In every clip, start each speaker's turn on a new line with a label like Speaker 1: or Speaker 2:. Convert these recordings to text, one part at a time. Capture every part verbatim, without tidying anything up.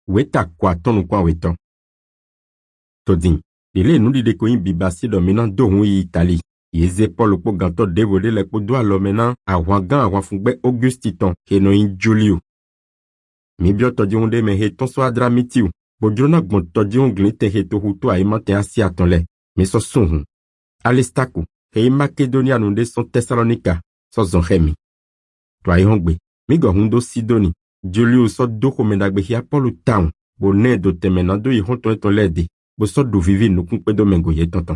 Speaker 1: weta kwa tonu kwa weton. Todin, dile nous di ko yin bibasi do minan do hun Italie. Yeze Paul po ganto devode le po do alo menan awan gan awan fungbe Augustiton keno yin Julio. Mi bio todi hunde me he ton so adramitiu. Bo jona gon todi hun glite he to hutu a imante asi atonle. Me so sunhun. Alistaku, he Makedonia nunde son Thessalonica, so zon hemi. To a yongbe, mi go hundo Sidoni. Julio so do komendagbe hi Apollo town. Bo ne do temenando yi honton eton lede. Bo so do vivi nukunkwe do mengo ye tonton.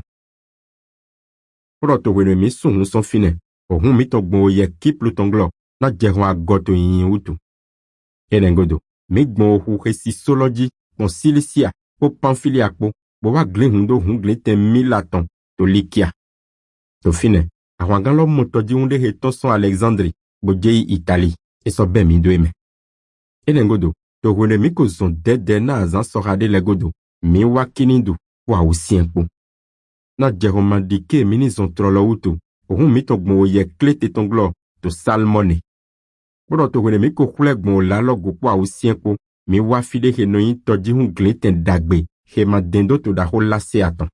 Speaker 1: Proto wene mi sun son fine. O hun mi togbo ye kip lutonglo. Na jehon agoto yin utu. Enengodo, mi gbo hu hesi soloji. Bon Cilicia, po Pamphylia po. Bo wa glen hundo hun glen ten milaton. To Likia. To fine. Awangan lo motoji hunde he ton son Alexandrie. Bo jeyi Italie. E so ben mi do eme. Enengodo, to wene mi ko zon dede na azan sorade legodo. Mi wakinindu. Wa usienpo. Na jeroma dike mini zon trolo utu. Ohun mi to gbo ye klete tonglo. To salmone. Bodo to wene mi ko kule gbo lalo gopo wa usienpo. Mi wafide he no yin toji hun gleten dagbe. He ma dendo to da ho lase aton.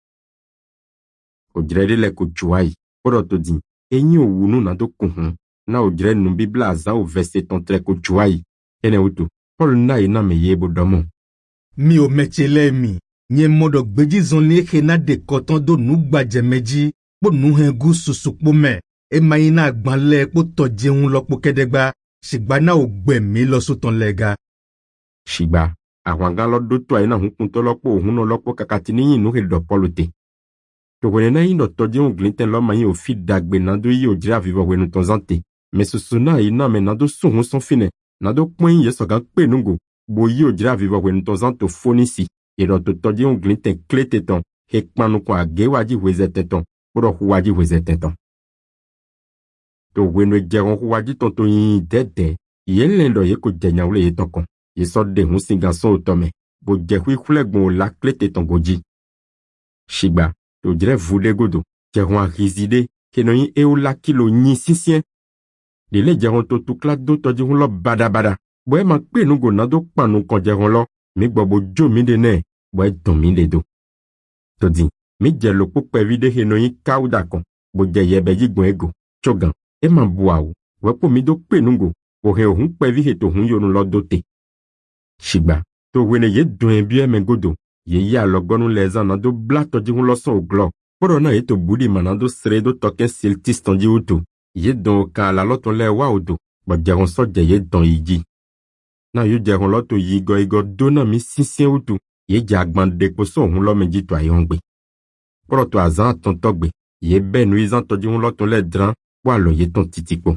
Speaker 1: O drede le ko chuai. Bodo to din. Enyi o wunu na do kuhun. Na o drede nu bibla azan o verse ton tre ko chuai. Ene utu. Paul na ina me yebo domo.
Speaker 2: Mi o mechele mi. Nye modo gbeji zonle hena de koton do nu gbaje meji. Po nu hengu susukpo me. E mayina agbanle po toje un lokpo kedegba. Shigba na o gbe mi lo soton lega.
Speaker 1: Shigba. Awangan lo do to a ina hun kunto lokpo ohun no lokpo kakatini yin nu he do polote. To wene na yin do toje un glinten lo mayin o fi dagbe nando yi o jira vivo wenu ton zante. Me susuna ina me nando suhun son fine. Nado point ye sogan pe nungo. Bo yi o jira vivo wenu ton zante fonisi. E do to toje un glinten klete ton. Hek manu kwa ge waji wezete ton. Poro huwaji wezete ton. To wenu jeron huwaji ton to yin dede. Yen lendo ye ko jenyawle ye ton kon. Ye so de hun singanson otome. Bo jehwi kule gon la klete ton goji. Shigba. To jire vude godo. Jeron a rizide. Keno yin e o la kilo nyi sisien. De le jeron to tukla do to jihun lo bada bada. Bo e man pe nungo nado panu kon jeron lo. Mi gbobo jo mi de ne. Bo e don mi de do. To di. Mi je lo po pe vide he no yin kauda kon. Bo je yebe yigbon ego. Chogan. E man bua ou. We po mi do pe nungo. Bo he ohun pe vi he to hun yonu lo dote. Shigba. To wene ye doen biye men godo. Ye ya lo gonu lezan na do bla to jihun lo son o glo. Poro na ye to budi manando sredo token siltis ton di utu. Ye don ka la loton le wa odo. Bo jeron so je ye don iji. Na yo jeron loto yi go igo do na mi sisien utu. Ye jagban dekpo so hun lo menji to ayongbe. Poro to azan ton togbe. Ye ben nuizan to jihun loton le dran. Walo ye ton titiko.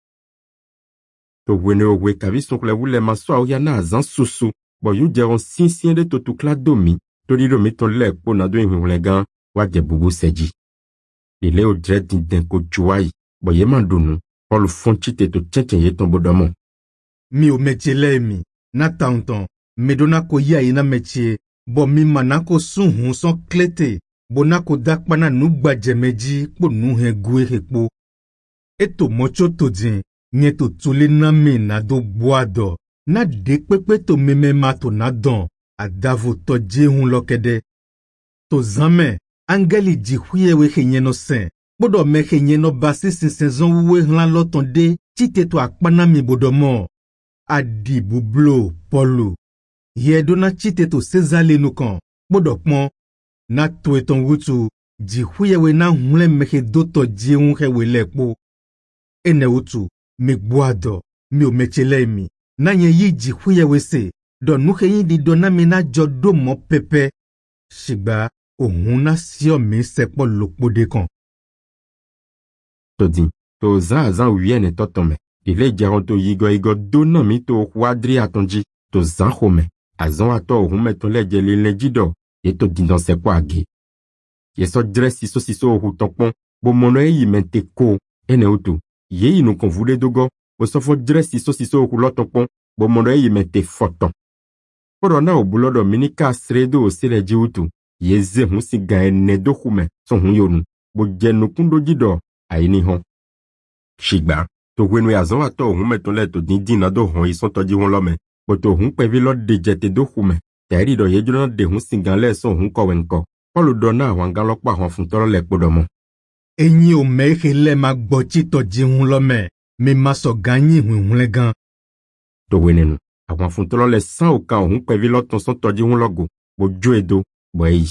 Speaker 1: To wene o we kavi son kle wule maso a ya na azan susu. Bo yu jeron sisien de to tukla domi. To di do mi ton le po na do yin wule gan. Waje bubu seji. Ile o dred din den ko chuai. Bo ye mandunu. Paul fonchite to chenchen ye ton bodomo.
Speaker 2: Mi o mechele mi. Na taunton. Medona ko ya ina meche. Bo mi manako sun hun son klete. Bo na ko dakpana nu gbaje meji. Po nu he gue hekpo. Eto mocho to din. Nye to tule na me na do boado. Na de pepe to meme ma to na don. Adavo to je hun lokede. To zame. Angeli di huye we henye no sen. Bodo me henye no basi sin sezon we hlan loton de. Chite to akpana mi bodomo. Adi bublo polo. Ye do na chite to sezale no kan. Bodo pon. Na to eton wutu. Di huye we na hunle mehe do to je hun he we lekpo. Ene wutu. Mi boado. Mi o mechele mi. Na nye yi di huye we se. Don nou he yin di dona mi na jodo mo pepe. Shigba. Ohun na sio mi sepo lokpo de kan.
Speaker 1: To di, to zan zan wiyene to tome. Ile jaron to yigo yigo do na mi to wadri atonji. To zan home. Azan ato ohun meton le jeli le jido. Ye to di dan sepo age. Ye so dress siso siso ohun topon. Bo mono e yi mente ko. Ene utu. Ye yi nou kon vule dogo. Bo so fo dress siso siso ohun lo topon. Bo mono e yi mente foton. Poro na obulodo minika sredo o seleji utu. Yeze hun si gan ne do hume son hun yonu. Bo jenu kundo jido aini hon. Shigba. To wenu ya zon ato hun meton le to din din na do hon ison toji hun lome. boto hun pevi lo de jete do hume teri do yejuna de hun singan le so hun ko wenko polu do na wanga lo pa hon fun toro le podomo
Speaker 2: Enyi o mehe le ma gbochi to ji hun lo me mi ma so ganyi hun hun le gan
Speaker 1: to wenenu àwọn fun toro le san o kan hun pevi lo ton so toji hun logo bo jo edo bo yi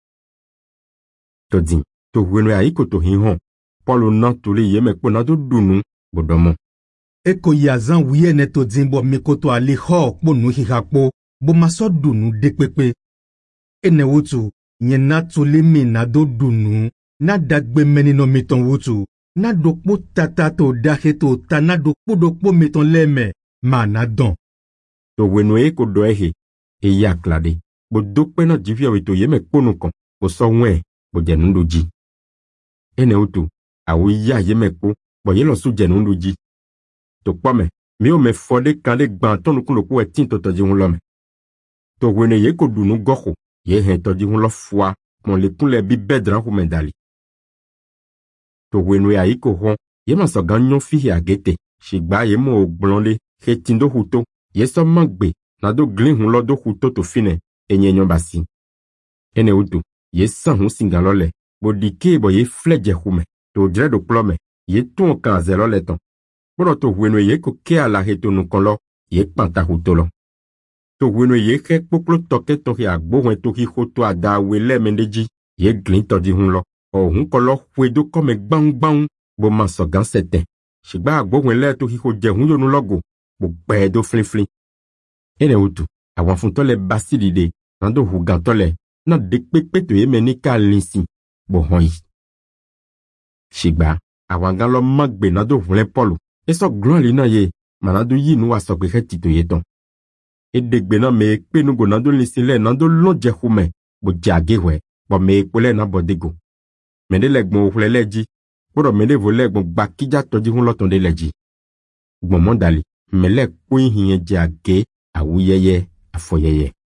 Speaker 1: to din to wenu ayi ko to hin hon polu na tuli ye me po na do dunu bodomo
Speaker 2: Eko yazan wiye ne to din bo mi ko to ali ho po nu hi hapo bo ma so dunu de pepe ene wotu nye na tuli mi na do dunu na dagbe meni no miton wotu na dokpo tata to dahe to ta na dokpo dokpo miton leme ma na don
Speaker 1: to wenu e ko do ehe e ya klade bo dokpe na jivia we to ye me ponu kan bo so wen bo jenu doji ene wotu awo ya ye me po bo ye lo su jenu doji to pome mi o me fode kan le gban tonu kun lo ko e tin to toji hun lo me to wenu ye ko dunu goho ye hen toji hun lo fwa mon le kun le bi bedran hu medali to wenu ya iko hon ye ma so ganyon fi agete shigba ye mo ogbonle he tindo huto ye so magbe na do glin hun lo do huto to fine enyenyon basi ene utu ye san hun singan lo le bo dike bo ye fleje hume to dre do plome ye ton kan zelo le ton bono to wenu ye ko ke ala he to nu kon lo ye panta huto lo to wenu ye ke poplo toke to hi agbo wen to hi hoto ada we le mendeji ye glin to di hun lo o hun ko lo hwedo kome gbang gbang bo ma so gan sete shigba agbo wen le to hi ho je hun yo nu logo bo gbe do flin flin ene utu àwọn fun to le basidide na do hu gan to le na de pepe to ye meni ka linsin bo hon yi shigba àwọn gan lo magbe na do hun le polu e so glon li na ye manado yi nu wa so pe heti to ye ton e degbe na me pe nu go na do linsin le na do lo je hume bo jage we bo me pe le na bodego mende legbon ohule leji bodo mende vo legbon gba kija toji hun loton de leji gbon mondali mele ko hin je age awuyeye afoyeye